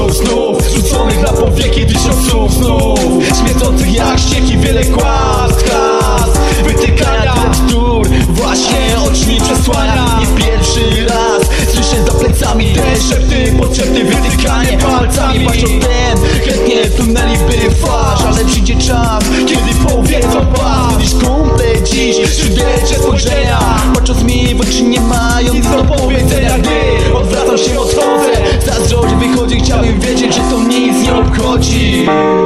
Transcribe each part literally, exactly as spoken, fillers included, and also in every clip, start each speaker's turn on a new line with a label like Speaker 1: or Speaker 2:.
Speaker 1: znów, znów rzuconych na powieki tysiąc słów znów, śmierdzących jak ścieki wiele kłamstw, has wytykania bzdur, właśnie oczmi przesłania. Nie pierwszy raz słyszę za plecami te szepty, potrzebne wytykanie palcami. Patrzą ten, chętnie tuneliby twarz, ale przyjdzie czas, kiedy powiedzą pas. Będziesz kumple dziś, szydercze spojrzenia, patrząc mi w oczy nie mają nic do powiedzenia. Gdy odwracam się, odchodzę, zazdrość wychodzi, chciałbym wiedzieć, że to mnie nic nie obchodzi.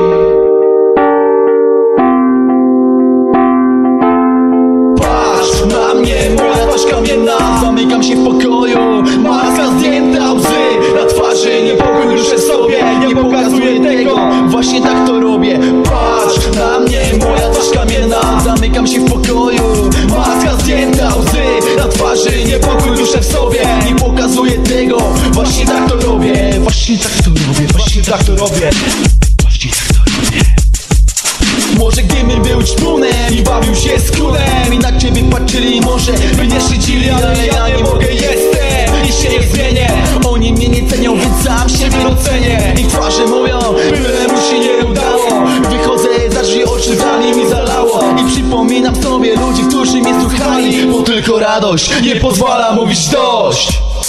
Speaker 1: Patrz na mnie, moja twarz kamienna, zamykam się w pokoju, maska zdjęta, łzy na twarzy, niepokój duszę sobie, nie pokazuję tego, właśnie tak to robię. Patrz na mnie, moja twarz kamienna, zamykam się w pokoju, maska zdjęta, łzy na twarzy, niepokój duszę w sobie, nie pokazuję tego, właśnie tak to robię, właśnie tak to robię, właśnie tak to robię, właśnie tak to robię. Może gdybym był ćpunem i bawił się z królem i na ciebie patrzyli, może by nie szydzili, ale ja nie mogę, jestem i się nie zmienię. Oni mnie nie cenią, więc sam siebie docenię. Ich twarze mówią, byle mu się nie udało. Wychodzę za drzwi, oczy za nimi zalało i przypominam sobie ludzi, którzy mnie słuchali, bo tylko radość nie pozwala mówić dość.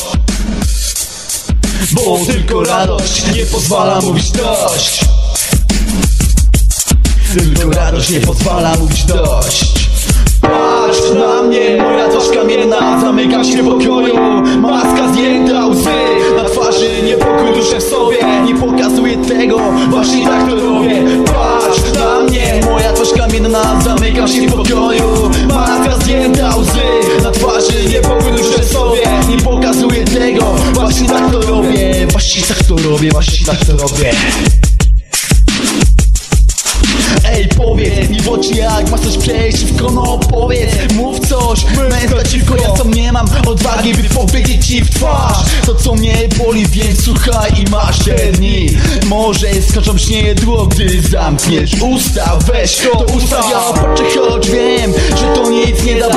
Speaker 1: Bo tylko radość nie pozwala mówić dość. Tylko radość nie pozwala mówić dość. Patrz na mnie, moja twarz kamienna, zamykam się w pokoju, maska zdjęta, łzy na twarzy, niepokój duszę w sobie, nie pokazuję tego, właśnie tak to robię. Patrz na mnie, moja twarz kamienna, zamykam się w pokoju, maska zdjęta, łzy na twarzy, niepokój duszę w sobie, nie pokazuję tego, właśnie tak to robię, właśnie tak to robię, właśnie tak to robię. Ej, powiedz mi w oczy, jak masz coś przeciwko, no powiedz, mów coś przeciwko, ja sam nie mam odwagi, by powiedzieć ci w twarz to, co mnie boli, więc słuchaj i masz te dni. Może skoczą śniedło, gdy zamkniesz usta, weź to usta, ja patrzę, choć wiem, że to nic nie da,